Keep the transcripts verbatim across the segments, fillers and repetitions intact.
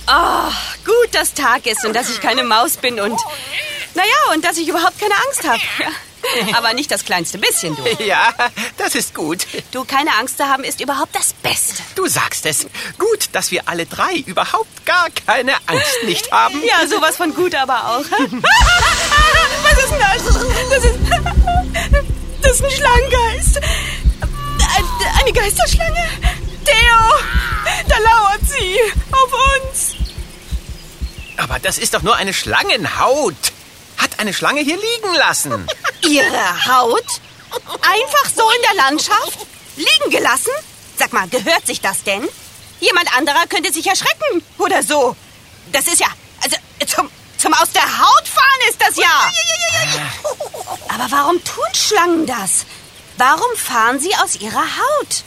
Oh, gut, dass Tag ist und dass ich keine Maus bin und... Naja, und dass ich überhaupt keine Angst habe. Aber nicht das kleinste bisschen, du. Ja, das ist gut. Du, keine Angst zu haben, ist überhaupt das Beste. Du sagst es. Gut, dass wir alle drei überhaupt gar keine Angst nicht haben. Ja, sowas von gut aber auch. Was ist denn das? Das ist... Das ist ein Schlangengeist. Ein, eine Geisterschlange. Theo, da lauert sie auf uns. Aber das ist doch nur eine Schlangenhaut. Hat eine Schlange hier liegen lassen. Ihre Haut? Einfach so in der Landschaft? Liegen gelassen? Sag mal, gehört sich das denn? Jemand anderer könnte sich erschrecken oder so. Das ist ja... Also zum, zum aus der Haut fahren ist das ja. Aber warum tun Schlangen das? Warum fahren sie aus ihrer Haut?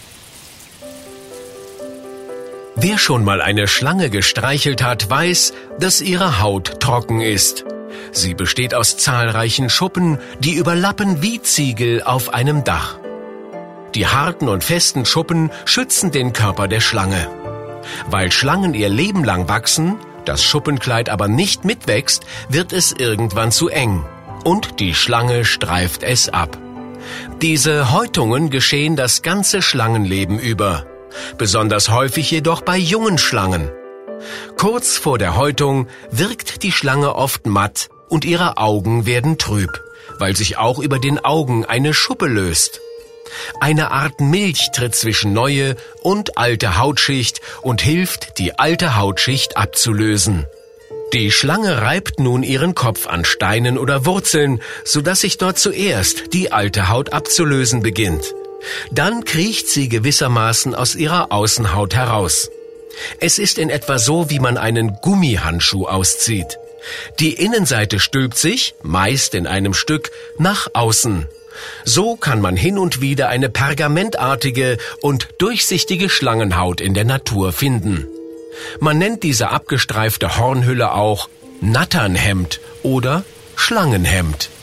Wer schon mal eine Schlange gestreichelt hat, weiß, dass ihre Haut trocken ist. Sie besteht aus zahlreichen Schuppen, die überlappen wie Ziegel auf einem Dach. Die harten und festen Schuppen schützen den Körper der Schlange. Weil Schlangen ihr Leben lang wachsen, das Schuppenkleid aber nicht mitwächst, wird es irgendwann zu eng. Und die Schlange streift es ab. Diese Häutungen geschehen das ganze Schlangenleben über. Besonders häufig jedoch bei jungen Schlangen. Kurz vor der Häutung wirkt die Schlange oft matt und ihre Augen werden trüb, weil sich auch über den Augen eine Schuppe löst. Eine Art Milch tritt zwischen neue und alte Hautschicht und hilft, die alte Hautschicht abzulösen. Die Schlange reibt nun ihren Kopf an Steinen oder Wurzeln, sodass sich dort zuerst die alte Haut abzulösen beginnt. Dann kriecht sie gewissermaßen aus ihrer Außenhaut heraus. Es ist in etwa so, wie man einen Gummihandschuh auszieht. Die Innenseite stülpt sich, meist in einem Stück, nach außen. So kann man hin und wieder eine pergamentartige und durchsichtige Schlangenhaut in der Natur finden. Man nennt diese abgestreifte Hornhülle auch Natternhemd oder Schlangenhemd.